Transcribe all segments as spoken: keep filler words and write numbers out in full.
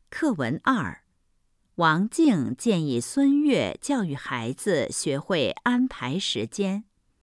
课文二，王静建议孙悦教育孩子学会安排时间。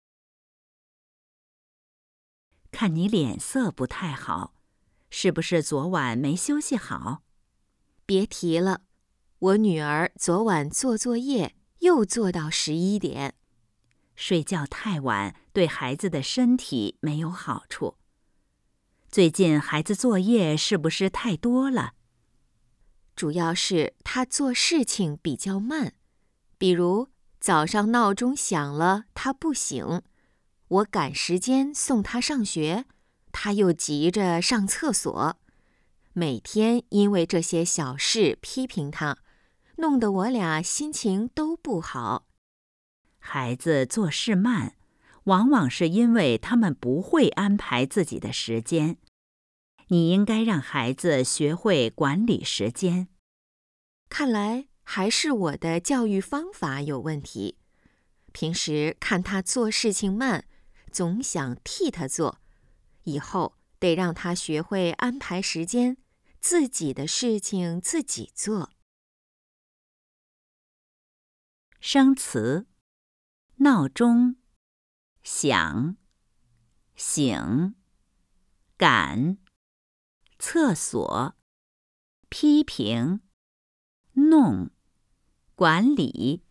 看你脸色不太好，是不是昨晚没休息好？ 别提了，我女儿昨晚做作业又做到十一点。 睡觉太晚对孩子的身体没有好处。最近孩子作业是不是太多了？ 主要是他做事情比较慢，比如早上闹钟响了他不醒，我赶时间送他上学，他又急着上厕所。每天因为这些小事批评他，弄得我俩心情都不好。 孩子做事慢，往往是因为他们不会安排自己的时间。你应该让孩子学会管理时间。 看来还是我的教育方法有问题。平时看他做事情慢，总想替他做，以后得让他学会安排时间，自己的事情自己做。 生词：闹钟、响、醒、赶、厕所、批评、弄、管理。